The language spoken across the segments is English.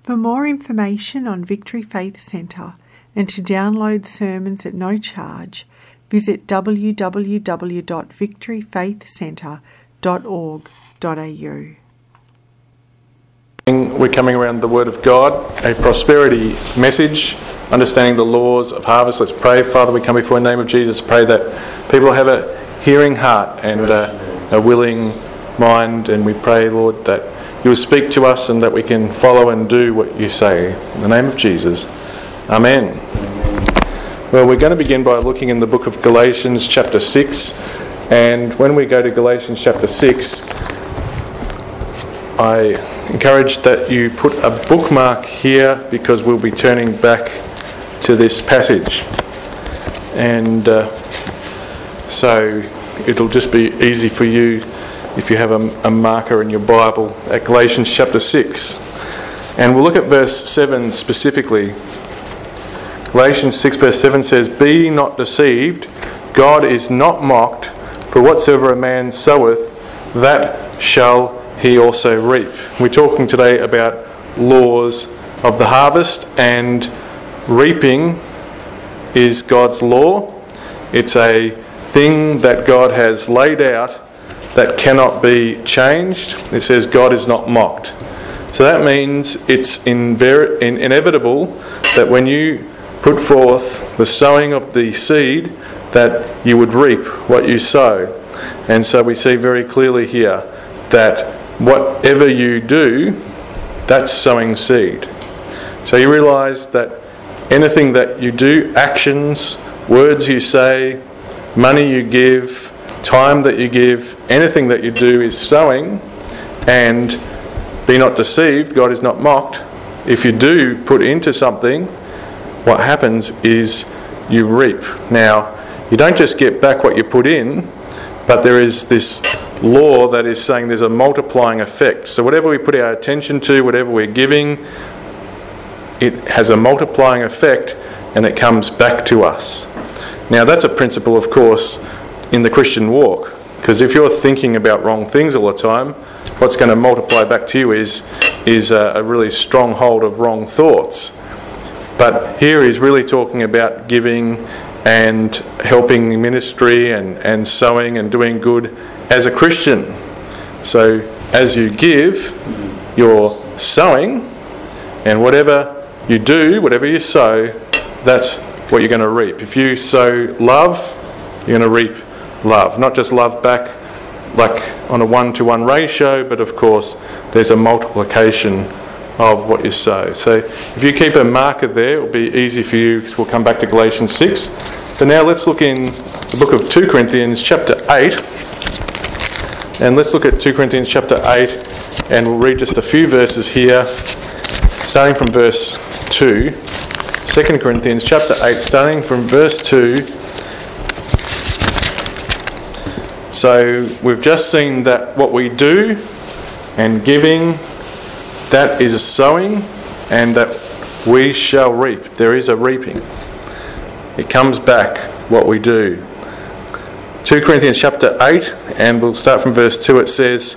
For more information on Victory Faith Centre and to download sermons at no charge, visit www.victoryfaithcentre.org.au. We're coming around the Word of God, a prosperity message, understanding the laws of harvest. Let's pray. Father, we come before in the name of Jesus, pray that people have a hearing heart and a willing mind, and we pray, Lord, that you will speak to us and that we can follow and do what you say. In the name of Jesus, Amen. Well, we're going to begin by looking in the book of Galatians chapter 6, and when we go to Galatians chapter 6, I encourage that you put a bookmark here because we'll be turning back to this passage, and so it'll just be easy for you if you have a marker in your Bible at Galatians chapter 6. And we'll look at verse 7 specifically. Galatians 6 verse 7 says, "Be not deceived, God is not mocked, for whatsoever a man soweth, that shall he also reap." We're talking today about laws of the harvest, and reaping is God's law. It's a thing that God has laid out that cannot be changed. It says God is not mocked. So that means it's inevitable that when you put forth the sowing of the seed, that you would reap what you sow. And so we see very clearly here that whatever you do, that's sowing seed. So you realise that anything that you do, actions, words you say, money you give, time that you give, anything that you do is sowing. And be not deceived, God is not mocked. If you do put into something, what happens is you reap. Now, you don't just get back what you put in, but there is this law that is saying there's a multiplying effect. So whatever we put our attention to, whatever we're giving, it has a multiplying effect and it comes back to us. Now that's a principle, of course, in the Christian walk, because if you're thinking about wrong things all the time, what's going to multiply back to you is a really strong hold of wrong thoughts. But here he's really talking about giving and helping the ministry and sowing and doing good as a Christian. So as you give, you're sowing, and whatever you do, whatever you sow, that's what you're going to reap. If you sow love, you're going to reap love. Not just love back like on a 1-to-1 ratio, but of course there's a multiplication of what you sow. So if you keep a marker there, it will be easy for you, because we'll come back to Galatians 6. So now let's look in the book of 2 Corinthians chapter 8. And let's look at 2 Corinthians chapter 8, and we'll read just a few verses here, starting from verse 2. 2 Corinthians chapter 8, starting from verse 2. So we've just seen that what we do and giving, that is sowing, and that we shall reap. There is a reaping. It comes back, what we do. 2 Corinthians chapter 8, and we'll start from verse 2. It says,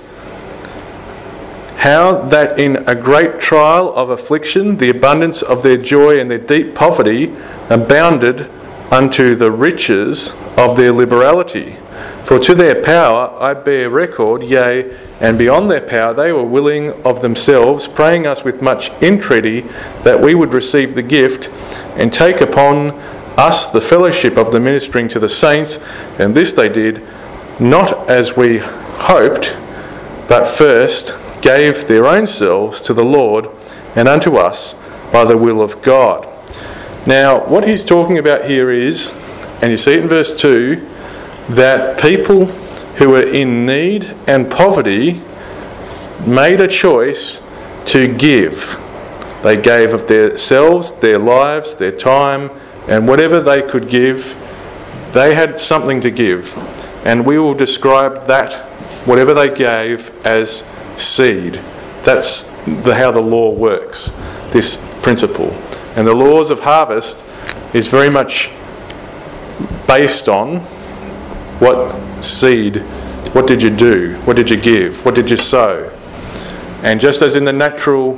"How that in a great trial of affliction, the abundance of their joy and their deep poverty abounded unto the riches of their liberality. For to their power I bear record, yea, and beyond their power they were willing of themselves, praying us with much entreaty that we would receive the gift and take upon us the fellowship of the ministering to the saints. And this they did, not as we hoped, but first gave their own selves to the Lord and unto us by the will of God." Now, what he's talking about here is, and you see it in verse 2, that people who were in need and poverty made a choice to give. They gave of themselves, their lives, their time, and whatever they could give, they had something to give. And we will describe that, whatever they gave, as seed. That's how the law works, this principle. And the laws of harvest is very much based on what seed, what did you do, what did you give, what did you sow. And just as in the natural,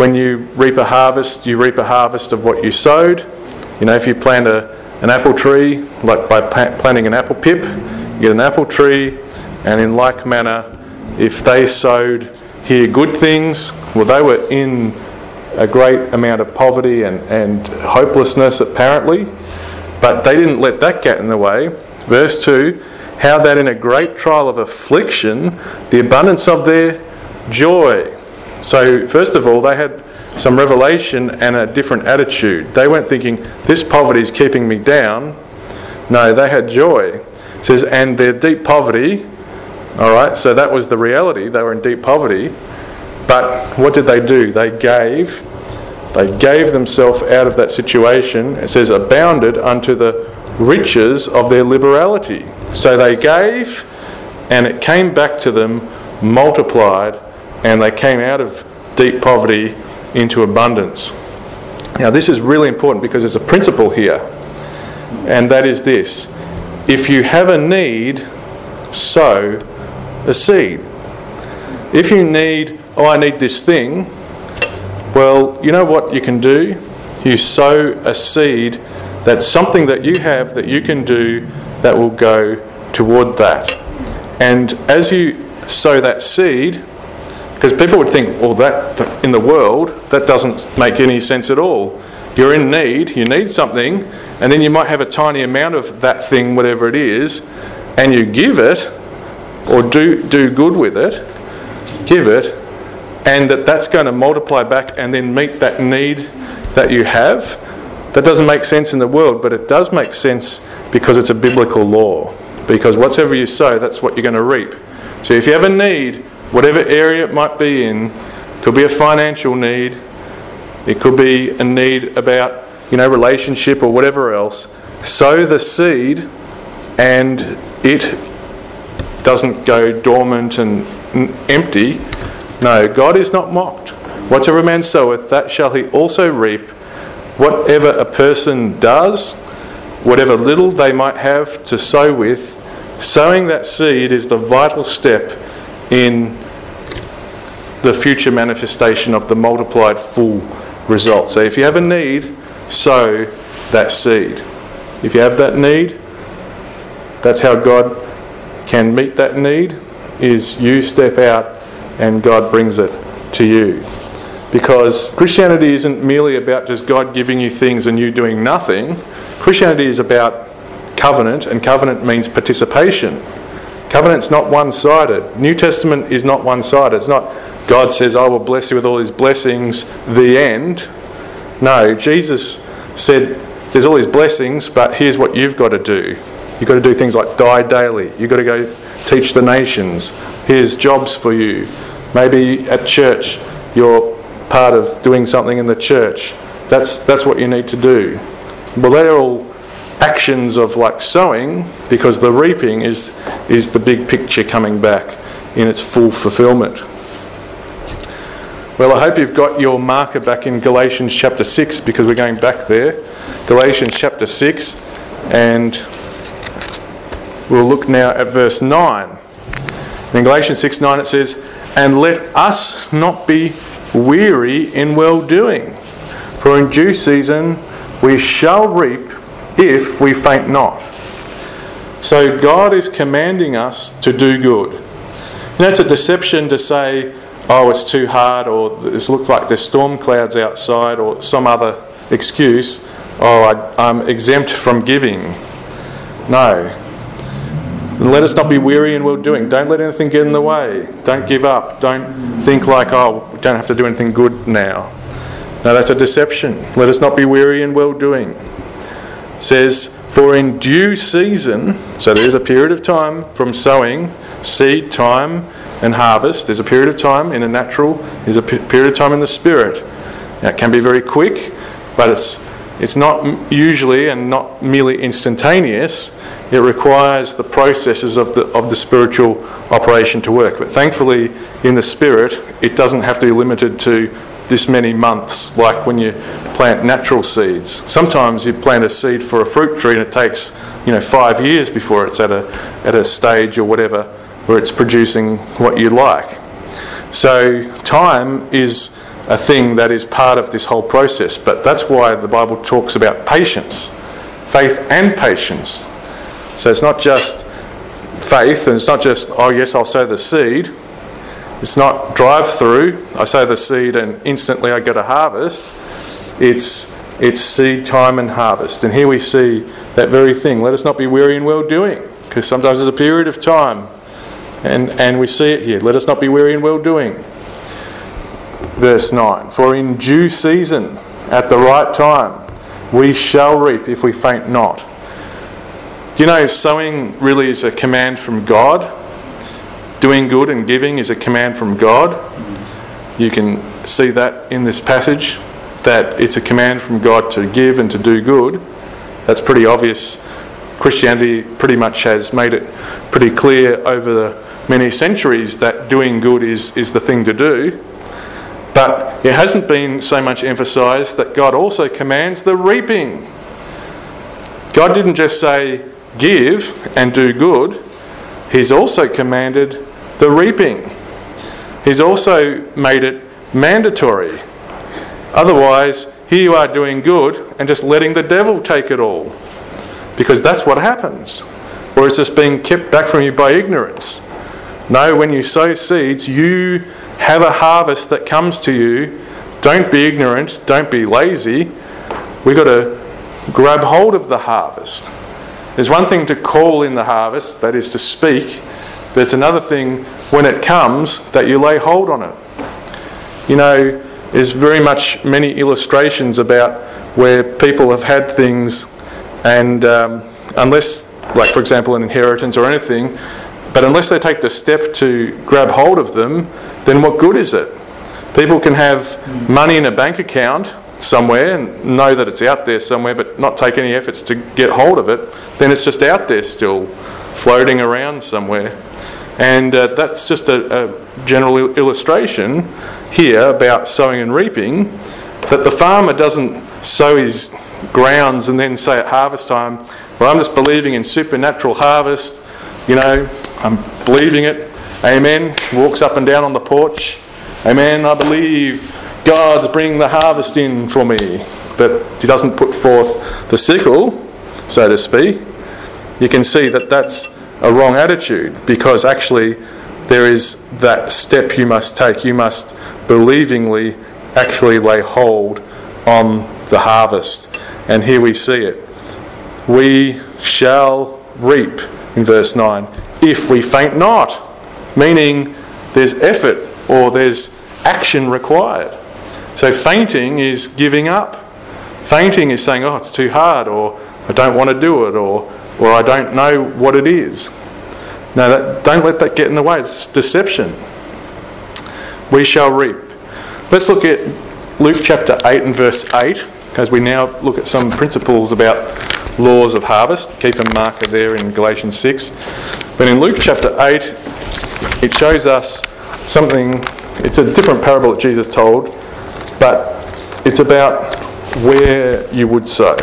when you reap a harvest of what you sowed. You know, if you plant an apple tree, like by planting an apple pip, you get an apple tree, and in like manner, if they sowed here good things, well, they were in a great amount of poverty and hopelessness apparently, but they didn't let that get in the way. Verse 2, how that in a great trial of affliction, the abundance of their joy. So first of all, they had some revelation and a different attitude. They weren't thinking, this poverty is keeping me down. No, they had joy. It says, and their deep poverty, alright, so that was the reality, they were in deep poverty. But what did they do? They gave themselves out of that situation. It says, abounded unto the riches of their liberality. So they gave, and it came back to them multiplied, and they came out of deep poverty into abundance. Now this is really important because there's a principle here, and that is this: if you have a need, sow a seed. If you need, I need this thing, well, you know what you can do? You sow a seed that's something that you have that you can do that will go toward that. And as you sow that seed, because people would think, well, that in the world, that doesn't make any sense at all. You're in need, you need something, and then you might have a tiny amount of that thing, whatever it is, and you give it, or do good with it, give it, and that's going to multiply back and then meet that need that you have. That doesn't make sense in the world, but it does make sense because it's a biblical law. Because whatever you sow, that's what you're going to reap. So if you have a need, whatever area it might be in, it could be a financial need, it could be a need about, relationship or whatever else, sow the seed and it doesn't go dormant and empty. No, God is not mocked. Whatsoever a man soweth, that shall he also reap. Whatever a person does, whatever little they might have to sow with, sowing that seed is the vital step in the future manifestation of the multiplied full result. So if you have a need, sow that seed. If you have that need, that's how God can meet that need, is you step out and God brings it to you. Because Christianity isn't merely about just God giving you things and you doing nothing. Christianity is about covenant, and covenant means participation. Covenant's not one-sided. New Testament is not one-sided. It's not God says, I will bless you with all his blessings, the end. No, Jesus said, there's all these blessings, but here's what you've got to do. You've got to do things like die daily. You've got to go teach the nations. Here's jobs for you. Maybe at church, you're part of doing something in the church. That's what you need to do. Well, they're all actions of like sowing, because the reaping is the big picture coming back in its full fulfillment. Well, I hope you've got your marker back in Galatians chapter 6, because we're going back there. Galatians chapter 6, and we'll look now at verse 9. In Galatians 6:9 it says, and let us not be weary in well-doing, for in due season we shall reap if we faint not. So God is commanding us to do good. It's a deception to say, oh, it's too hard, or it looks like there's storm clouds outside, or some other excuse. Oh, I'm exempt from giving. No. And let us not be weary in well-doing. Don't let anything get in the way. Don't give up. Don't think like, oh, we don't have to do anything good now. No, that's a deception. Let us not be weary in well-doing. It says, for in due season, so there is a period of time from sowing, seed time, and harvest. There's a period of time in the natural, there's a period of time in the spirit. Now, it can be very quick, but it's not usually and not merely instantaneous. It requires the processes of the spiritual operation to work. But thankfully, in the spirit, it doesn't have to be limited to this many months, like when you plant natural seeds. Sometimes you plant a seed for a fruit tree and it takes 5 years before it's at a stage or whatever where it's producing what you like. So time is a thing that is part of this whole process. But that's why the Bible talks about patience, faith and patience. So it's not just faith, and it's not just, oh yes, I'll sow the seed. It's not drive through, I sow the seed and instantly I get a harvest. It's seed time and harvest. And here we see that very thing. Let us not be weary in well doing, because sometimes there's a period of time, and we see it here. Let us not be weary in well doing. Verse 9, for in due season, at the right time, we shall reap if we faint not. Do you know sowing really is a command from God? Doing good and giving is a command from God. You can see that in this passage, that it's a command from God to give and to do good. That's pretty obvious. Christianity pretty much has made it pretty clear over the many centuries that doing good is the thing to do. But it hasn't been so much emphasised that God also commands the reaping. God didn't just say, give and do good. He's also commanded the reaping. He's also made it mandatory. Otherwise, here you are doing good and just letting the devil take it all. Because that's what happens. Or it's just being kept back from you by ignorance. No, when you sow seeds, you have a harvest that comes to you. Don't be ignorant. Don't be lazy. We've got to grab hold of the harvest. There's one thing to call in the harvest, that is to speak, but it's another thing when it comes that you lay hold on it. You know, there's very much many illustrations about where people have had things and unless, like for example an inheritance or anything, but unless they take the step to grab hold of them, then what good is it? People can have money in a bank account somewhere and know that it's out there somewhere, but not take any efforts to get hold of it. Then it's just out there still, floating around somewhere. And that's just a general illustration here about sowing and reaping, that the farmer doesn't sow his grounds and then say at harvest time, well, I'm just believing in supernatural harvest, you know, I'm believing it, amen, walks up and down on the porch, amen, I believe God's bringing the harvest in for me, but he doesn't put forth the sickle, so to speak. You can see that that's a wrong attitude, because actually there is that step you must take. You must believingly actually lay hold on the harvest. And here we see it. We shall reap, in verse 9, if we faint not, meaning there's effort or there's action required. So fainting is giving up. Fainting is saying, oh, it's too hard, or I don't want to do it, or I don't know what it is. No, don't let that get in the way. It's deception. We shall reap. Let's look at Luke chapter 8 and verse 8, as we now look at some principles about laws of harvest. Keep a marker there in Galatians 6. But in Luke chapter 8, it shows us something. It's a different parable that Jesus told, but it's about where you would sow.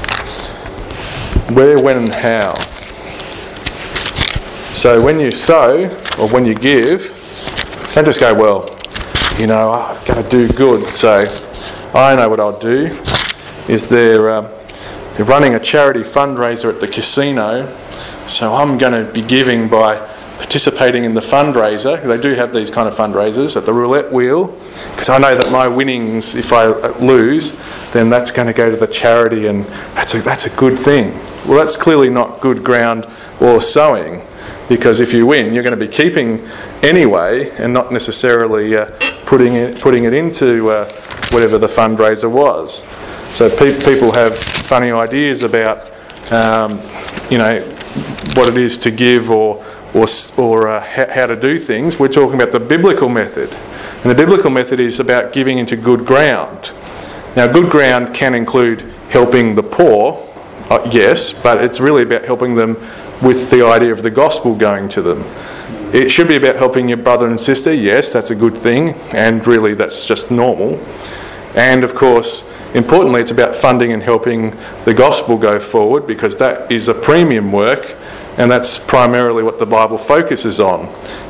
Where, when and how. So when you sow, or when you give, don't just go, well, you know, I'm going to do good, so I know what I'll do. Is they're running a charity fundraiser at the casino, so I'm going to be giving by participating in the fundraiser. They do have these kind of fundraisers at the roulette wheel, because I know that my winnings, if I lose, then that's going to go to the charity, and that's a good thing. Well, that's clearly not good ground or sowing, because if you win, you're going to be keeping anyway, and not necessarily putting it into whatever the fundraiser was. So people have funny ideas about, you know, what it is to give or how to do things. We're talking about the biblical method. And the biblical method is about giving into good ground. Now, good ground can include helping the poor, yes, but it's really about helping them with the idea of the gospel going to them. It should be about helping your brother and sister, yes, that's a good thing, and really that's just normal. And of course, importantly, it's about funding and helping the gospel go forward, because that is a premium work, and that's primarily what the Bible focuses on.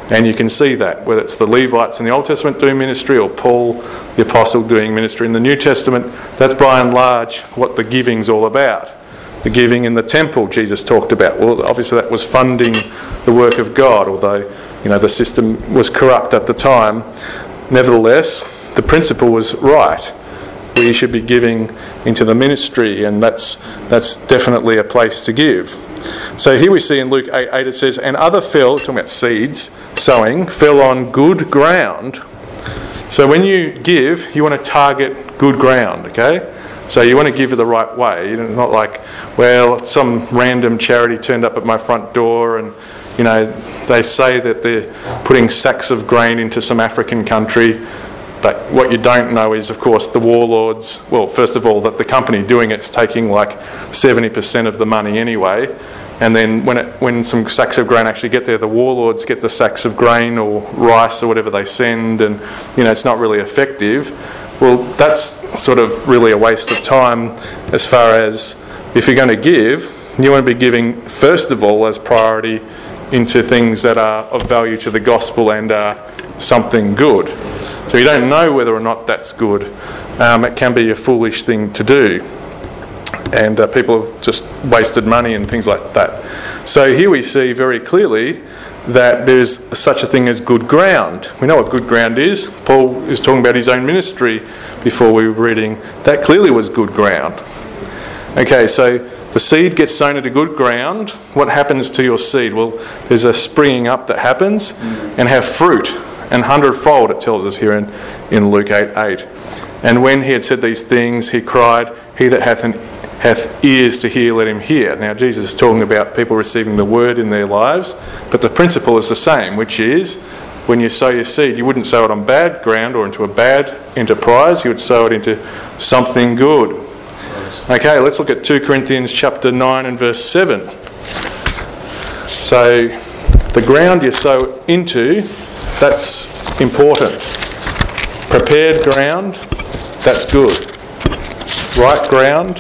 And you can see that, whether it's the Levites in the Old Testament doing ministry or Paul, the Apostle, doing ministry in the New Testament, that's by and large what the giving's all about. The giving in the temple Jesus talked about. Well, obviously that was funding the work of God, although the system was corrupt at the time. Nevertheless, the principle was right. We should be giving into the ministry, and that's definitely a place to give. So here we see in Luke 8:8 it says, and other fell, talking about seeds, sowing, fell on good ground. So when you give, you want to target good ground, okay? So you want to give it the right way. Not like, well, some random charity turned up at my front door and, they say that they're putting sacks of grain into some African country. But what you don't know is, of course, the warlords, well, first of all, that the company doing it's taking like 70% of the money anyway. And then when some sacks of grain actually get there, the warlords get the sacks of grain or rice or whatever they send, and, it's not really effective. Well, that's sort of really a waste of time as far as if you're going to give, you want to be giving, first of all, as priority into things that are of value to the gospel and are something good. So you don't know whether or not that's good. It can be a foolish thing to do. And people have just wasted money and things like that. So here we see very clearly that there's such a thing as good ground. We know what good ground is. Paul is talking about his own ministry before we were reading. That clearly was good ground. Okay, so the seed gets sown into good ground. What happens to your seed? Well, there's a springing up that happens and have fruit. And 100-fold, it tells us here in Luke 8:8. And when he had said these things, he cried, he that hath ears to hear, let him hear. Now, Jesus is talking about people receiving the word in their lives, but the principle is the same, which is when you sow your seed, you wouldn't sow it on bad ground or into a bad enterprise, you would sow it into something good. Okay, let's look at 2 Corinthians chapter 9 and verse 7. So, the ground you sow into, that's important. Prepared ground, that's good. Right ground.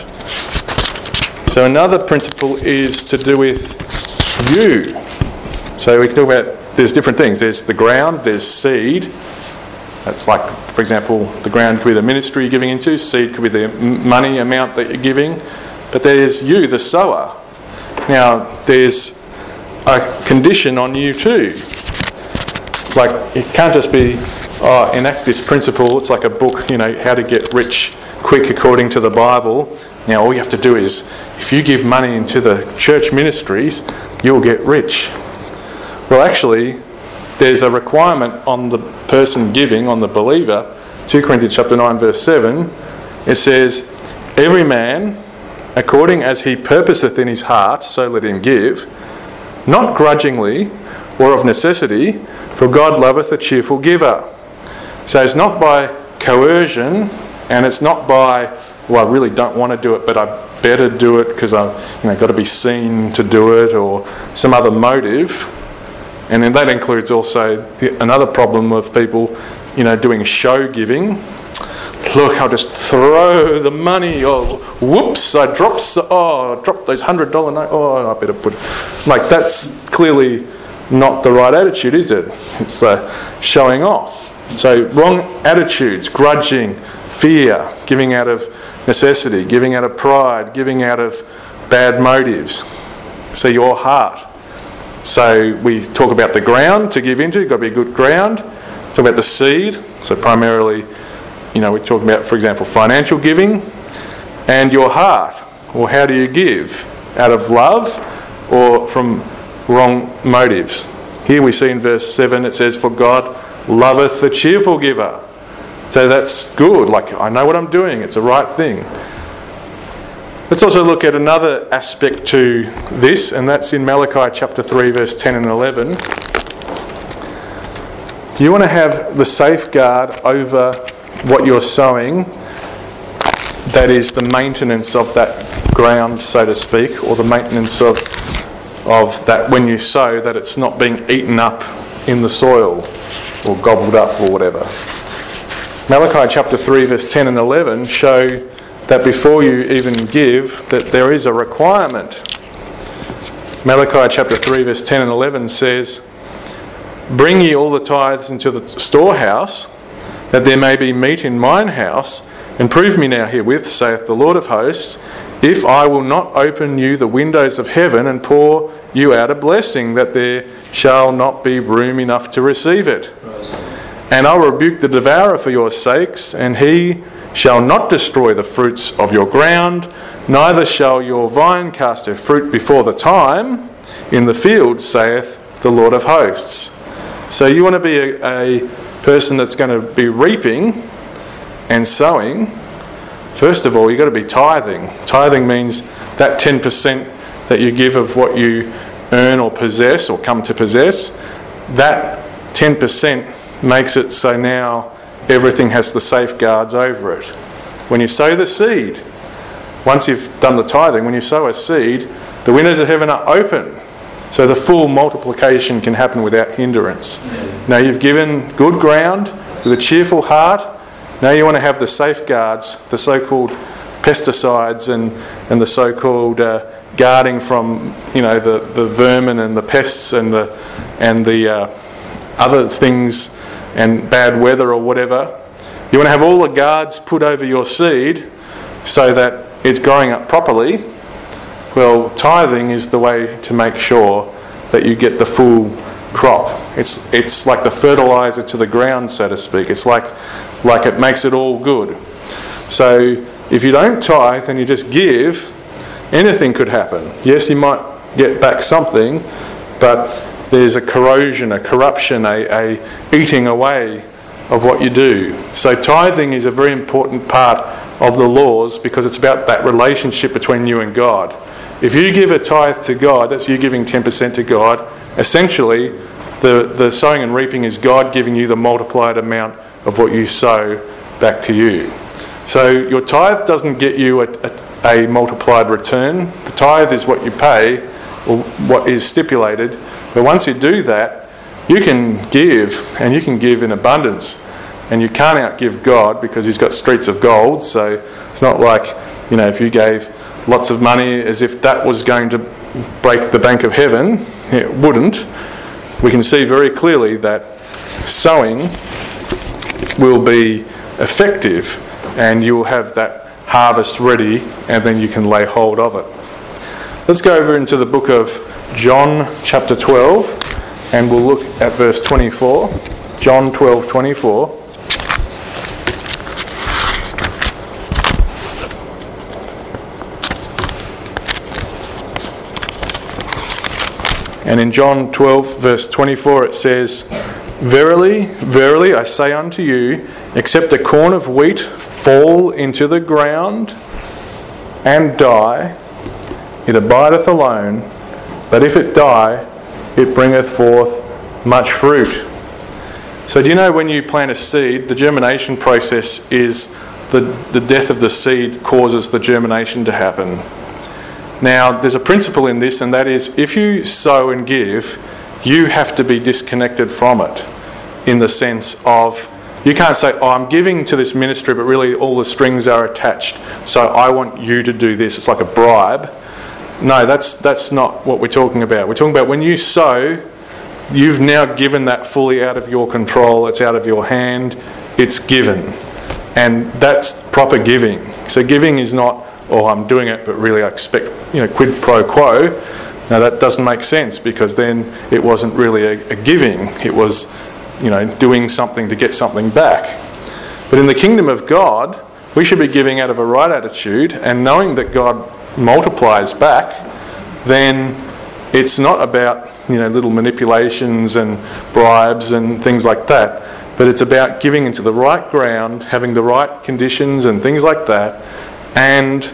So another principle is to do with you. So we can talk about, there's different things. There's the ground, there's seed. That's like, for example, the ground could be the ministry you're giving into. Seed could be the money amount that you're giving. But there's you, the sower. Now, there's a condition on you too. Like, it can't just be, enact this principle. It's like a book, how to get rich quick according to the Bible. Now, all you have to do is, if you give money into the church ministries, you'll get rich. Well, actually, there's a requirement on the person giving, on the believer. 2 Corinthians chapter 9, verse 7, it says, every man, according as he purposeth in his heart, so let him give, not grudgingly or of necessity, for God loveth a cheerful giver. So it's not by coercion, and it's not by, well, I really don't want to do it, but I better do it because I've got to be seen to do it, or some other motive. And then that includes also another problem of people, doing show giving. Look, I'll just throw the money. Oh, whoops! I dropped those $100 notes. Oh, I better put. Like, that's clearly not the right attitude, is it? It's showing off. So wrong attitudes, grudging, fear, giving out of necessity, giving out of pride, giving out of bad motives. So your heart. So we talk about the ground to give into. You've got to be good ground. Talk about the seed. So primarily, we talk about, for example, financial giving. And your heart. Well, how do you give? Out of love or from wrong motives? Here we see in verse 7, it says, for God loveth the cheerful giver. So that's good. Like, I know what I'm doing. It's the right thing. Let's also look at another aspect to this, and that's in Malachi chapter 3, verse 10 and 11. You want to have the safeguard over what you're sowing, that is the maintenance of that ground, so to speak, or the maintenance of that when you sow, that it's not being eaten up in the soil or gobbled up or whatever. Malachi chapter 3, verse 10 and 11 show that before you even give, that there is a requirement. Malachi chapter 3, verse 10 and 11 says, Bring ye all the tithes into the storehouse, that there may be meat in mine house, and prove me now herewith, saith the Lord of hosts, if I will not open you the windows of heaven and pour you out a blessing, that there shall not be room enough to receive it. And I will rebuke the devourer for your sakes, and he shall not destroy the fruits of your ground, neither shall your vine cast her fruit before the time in the field, saith the Lord of hosts. So you want to be a person that's going to be reaping and sowing. First of all, you've got to be tithing. Tithing means that 10% that you give of what you earn or possess or come to possess. That 10% makes it so now everything has the safeguards over it. When you sow the seed, once you've done the tithing, when you sow a seed, the windows of heaven are open. So the full multiplication can happen without hindrance. Now you've given good ground with a cheerful heart. Now you want to have the safeguards, the so-called pesticides and the so-called guarding from the vermin and the pests and the other things and bad weather or whatever. You want to have all the guards put over your seed so that it's growing up properly. Well, tithing is the way to make sure that you get the full crop. It's like the fertilizer to the ground, so to speak. It's like it makes it all good. So if you don't tithe and you just give, anything could happen. Yes, you might get back something, but there's a corrosion, a corruption, a eating away of what you do. So tithing is a very important part of the laws because it's about that relationship between you and God. If you give a tithe to God, that's you giving 10% to God. Essentially, the sowing and reaping is God giving you the multiplied amount of what you sow back to you. So your tithe doesn't get you a multiplied return. The tithe is what you pay, or what is stipulated. But once you do that, you can give, and you can give in abundance. And you can't outgive God because He's got streets of gold. So it's not like, if you gave lots of money as if that was going to break the bank of heaven. It wouldn't. We can see very clearly that sowing will be effective and you'll have that harvest ready and then you can lay hold of it. Let's go over into the book of John chapter 12 and we'll look at verse 24. John 12:24. And in John 12 verse 24 it says, Verily, verily, I say unto you, except a corn of wheat fall into the ground and die, it abideth alone, but if it die, it bringeth forth much fruit. So do you know when you plant a seed, the germination process is the death of the seed causes the germination to happen. Now, there's a principle in this, and that is if you sow and give, you have to be disconnected from it in the sense of you can't say, I'm giving to this ministry, but really all the strings are attached, so I want you to do this. It's like a bribe. No, that's not what we're talking about. We're talking about when you sow, you've now given that fully out of your control. It's out of your hand. It's given. And that's proper giving. So giving is not, I'm doing it, but really I expect, quid pro quo. Now that doesn't make sense because then it wasn't really a giving. It was, doing something to get something back. But in the kingdom of God, we should be giving out of a right attitude and knowing that God multiplies back, then it's not about, little manipulations and bribes and things like that, but it's about giving into the right ground, having the right conditions and things like that, and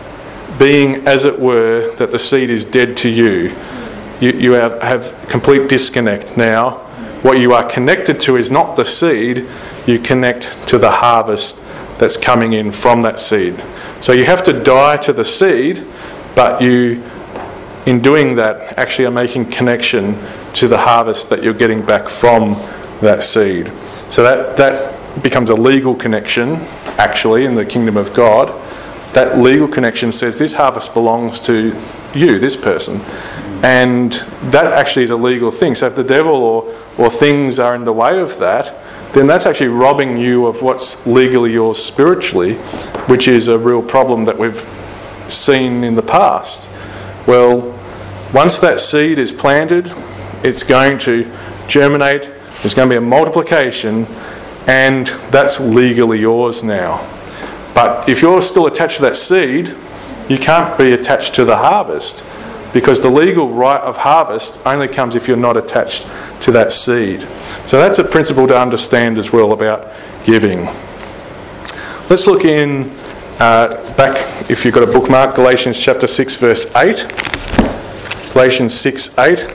being, as it were, that the seed is dead to you. You have complete disconnect now. What you are connected to is not the seed, you connect to the harvest that's coming in from that seed. So you have to die to the seed, but you, in doing that, actually are making connection to the harvest that you're getting back from that seed. So that becomes a legal connection, actually, in the kingdom of God. That legal connection says this harvest belongs to you, this person. And that actually is a legal thing. So if the devil or things are in the way of that, then that's actually robbing you of what's legally yours spiritually, which is a real problem that we've seen in the past. Well, once that seed is planted, it's going to germinate, there's going to be a multiplication, and that's legally yours now. But if you're still attached to that seed, you can't be attached to the harvest, because the legal right of harvest only comes if you're not attached to that seed. So that's a principle to understand as well about giving. Let's look in back, if you've got a bookmark, Galatians chapter 6 verse 8. Galatians 6:8.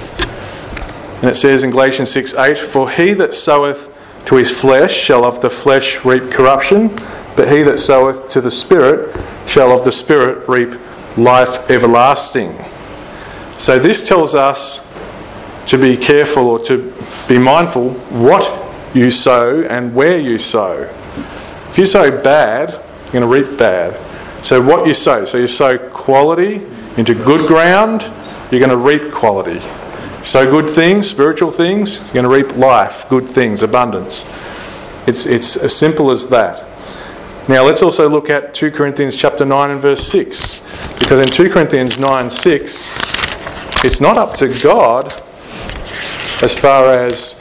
And it says in Galatians 6:8, "For he that soweth to his flesh shall of the flesh reap corruption, but he that soweth to the Spirit shall of the Spirit reap life everlasting." So this tells us to be careful, or to be mindful what you sow and where you sow. If you sow bad, you're going to reap bad. So what you sow, so you sow quality into good ground, you're going to reap quality. Sow good things, spiritual things, you're going to reap life, good things, abundance. It's as simple as that. Now let's also look at 2 Corinthians chapter 9 and verse 6. Because in 2 Corinthians 9:6, it's not up to God as far as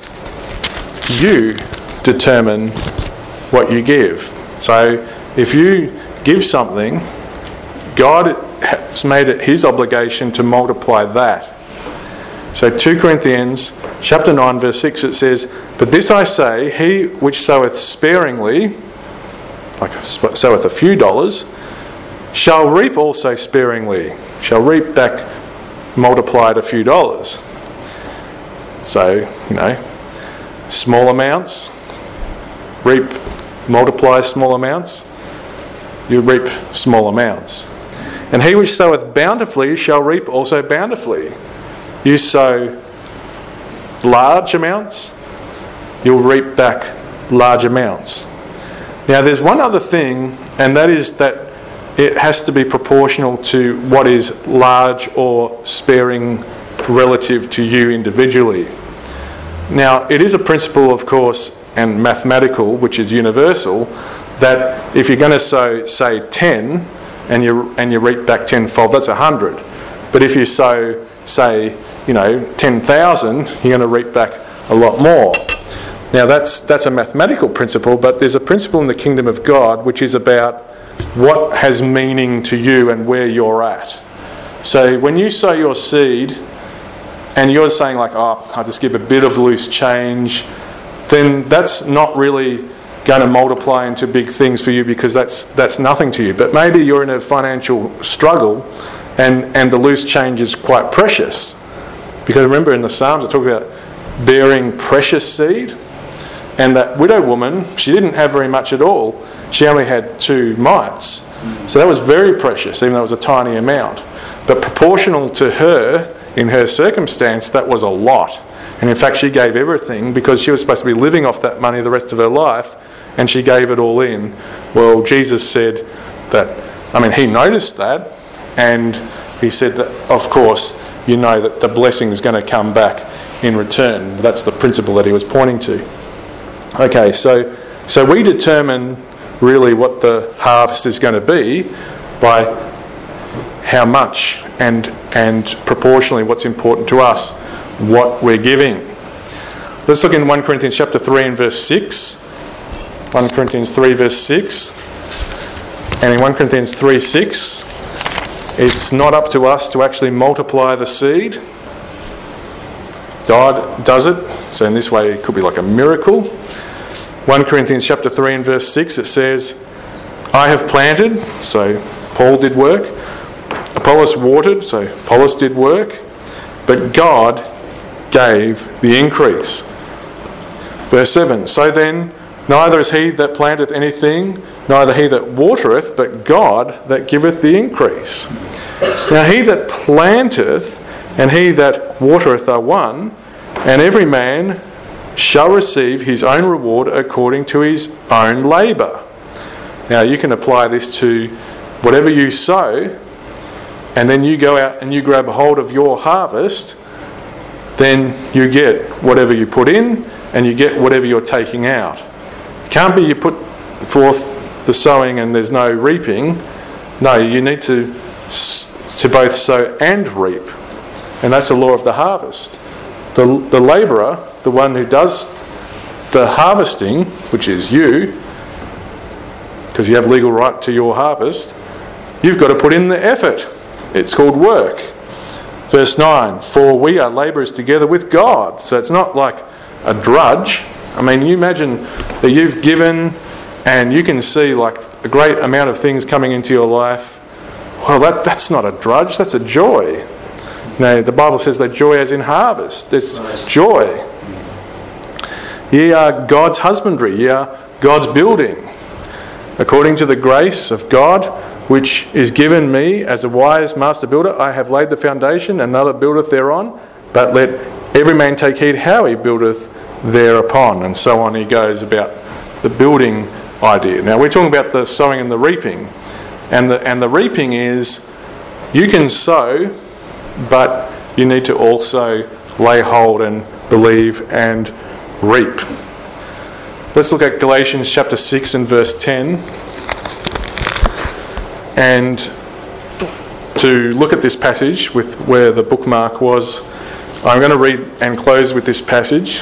you determine what you give. So if you give something, God has made it his obligation to multiply that. So 2 Corinthians chapter 9 verse 6, it says, "But this I say, he which soweth sparingly," like soweth a few dollars, "shall reap also sparingly," shall reap back multiplied a few dollars. So, small amounts, multiply small amounts, you reap small amounts. "And he which soweth bountifully shall reap also bountifully." You sow large amounts, you'll reap back large amounts. Now there's one other thing, and that is that it has to be proportional to what is large or sparing relative to you individually. Now it is a principle, of course, and mathematical, which is universal, that if you're going to sow, say, 10 and you reap back tenfold, that's 100. But if you sow, say, 10,000, you're going to reap back a lot more. Now that's a mathematical principle, but there's a principle in the kingdom of God which is about what has meaning to you and where you're at. So when you sow your seed and you're saying like, "Oh, I'll just give a bit of loose change," then that's not really going to multiply into big things for you, because that's nothing to you. But maybe you're in a financial struggle and the loose change is quite precious. Because remember in the Psalms I talk about bearing precious seed. And that widow woman, she didn't have very much at all. She only had 2 mites. So that was very precious, even though it was a tiny amount. But proportional to her, in her circumstance, that was a lot. And in fact, she gave everything, because she was supposed to be living off that money the rest of her life, and she gave it all in. Well, Jesus said that, he noticed that, and he said that, of course, that the blessing is going to come back in return. That's the principle that he was pointing to. Okay, so we determine really what the harvest is going to be by how much and proportionally what's important to us, what we're giving. Let's look in 1 Corinthians chapter 3 and verse 6. 1 Corinthians 3 verse 6. And in 1 Corinthians 3:6, it's not up to us to actually multiply the seed. God does it. So in this way it could be like a miracle. 1 Corinthians chapter 3 and verse 6, it says, "I have planted," so Paul did work. "Apollos watered," so Apollos did work. "But God gave the increase." Verse 7, "So then, neither is he that planteth anything, neither he that watereth, but God that giveth the increase. Now he that planteth and he that watereth are one, and every man shall receive his own reward according to his own labour." Now you can apply this to whatever you sow, and then you go out and you grab hold of your harvest, then you get whatever you put in and you get whatever you're taking out. It can't be you put forth the sowing and there's no reaping. No, you need to both sow and reap. And that's the law of the harvest. The labourer, the one who does the harvesting, which is you, because you have legal right to your harvest, you've got to put in the effort. It's called work. Verse 9, for we are labourers together with God. So it's not like a drudge. I mean, you imagine that you've given and you can see like a great amount of things coming into your life. Well, that's not a drudge, that's a joy. You know, the Bible says that joy as in harvest. There's joy. Ye are God's husbandry, ye are God's building. According to the grace of God, which is given me as a wise master builder, I have laid the foundation, another buildeth thereon, but let every man take heed how he buildeth thereupon. And so on he goes about the building idea. Now we're talking about the sowing and the reaping. And the reaping is, you can sow, but you need to also lay hold and believe and reap. Let's look at Galatians chapter 6 and verse 10. And to look at this passage with where the bookmark was, I'm going to read and close with this passage.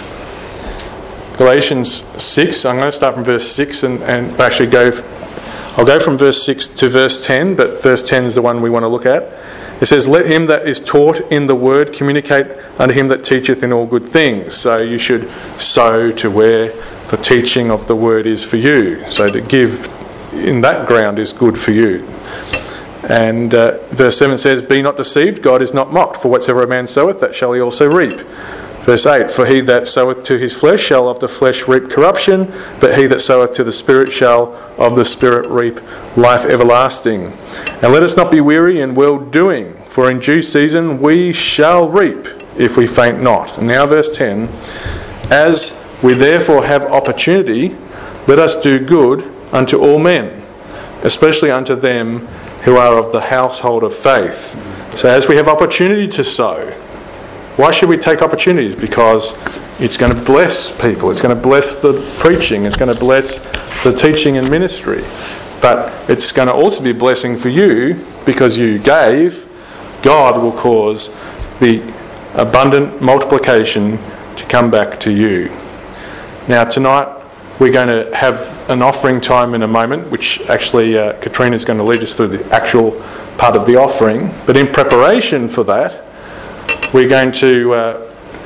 Galatians 6, I'm going to start from verse 6 and actually I'll go from verse 6 to verse 10, but verse 10 is the one we want to look at. It says, let him that is taught in the word communicate unto him that teacheth in all good things. So you should sow to where the teaching of the word is for you. So to give in that ground is good for you. And verse 7 says, be not deceived, God is not mocked, for whatsoever a man soweth, that shall he also reap. Verse 8, for he that soweth to his flesh shall of the flesh reap corruption, but he that soweth to the Spirit shall of the Spirit reap life everlasting. And let us not be weary in well-doing, for in due season we shall reap, if we faint not. And now verse 10, as we therefore have opportunity, let us do good unto all men, especially unto them who are of the household of faith. So as we have opportunity to sow, why should we take opportunities? Because it's going to bless people. It's going to bless the preaching. It's going to bless the teaching and ministry. But it's going to also be a blessing for you because you gave. God will cause the abundant multiplication to come back to you. Now tonight we're going to have an offering time in a moment, which actually Katrina is going to lead us through the actual part of the offering. But in preparation for that, we're going to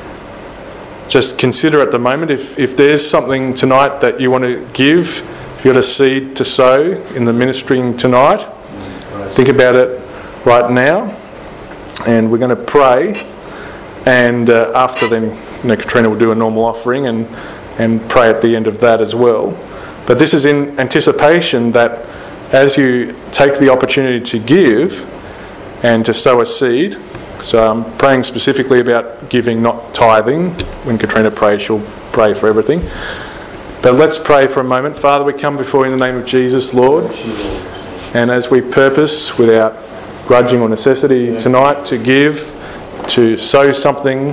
just consider at the moment if there's something tonight that you want to give, if you've got a seed to sow in the ministry tonight, think about it right now. And we're going to pray. And after then, Katrina will do a normal offering and pray at the end of that as well. But this is in anticipation that as you take the opportunity to give and to sow a seed, so I'm praying specifically about giving, not tithing. When Katrina prays, she'll pray for everything. But let's pray for a moment. Father, we come before you in the name of Jesus, Lord. And as we purpose, without grudging or necessity tonight, to give, to sow something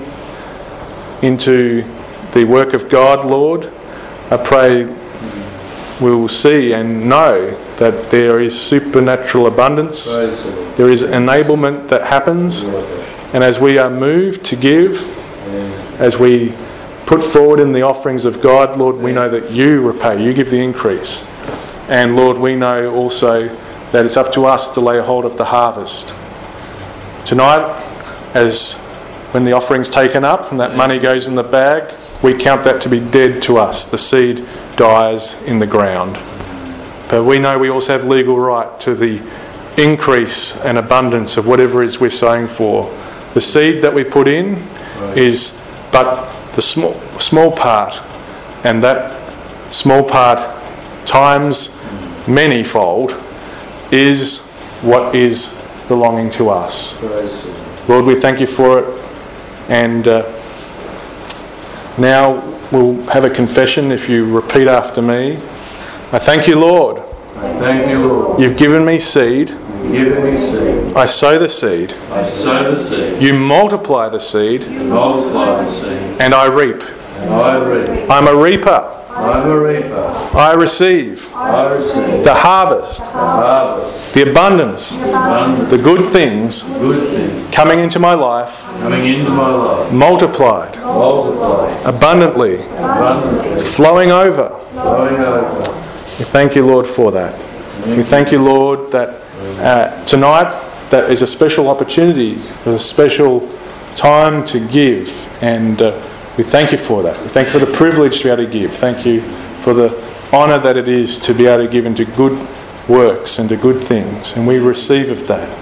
into the work of God, Lord, I pray we will see and know that there is supernatural abundance. There is enablement that happens. And as we are moved to give, as we put forward in the offerings of God, Lord, we know that you repay, you give the increase. And Lord, we know also that it's up to us to lay hold of the harvest. Tonight, as when the offering's taken up and that money goes in the bag, we count that to be dead to us. The seed dies in the ground. But we know we also have legal right to the increase and abundance of whatever it is we're sowing for. The seed that we put in is but the small part, and that small part times manyfold is what is belonging to us. Lord, we thank you for it. And now we'll have a confession if you repeat after me. I thank you, Lord. I thank you, Lord. You've given me seed. You've given me seed. I sow the seed. I sow the seed. You multiply the seed. You multiply the seed. And I reap. And I reap. I'm a reaper. I'm a reaper. I receive. I receive. The harvest. The harvest. The abundance. The abundance. The good things. Good things. Coming into my life. Coming into my life. Multiplied. Multiplied. Abundantly. Abundantly. Flowing over. Flowing over. We thank you, Lord, for that. We thank you, Lord, that tonight that is a special opportunity, a special time to give, and we thank you for that. We thank you for the privilege to be able to give. Thank you for the honour that it is to be able to give into good works and to good things, and we receive of that.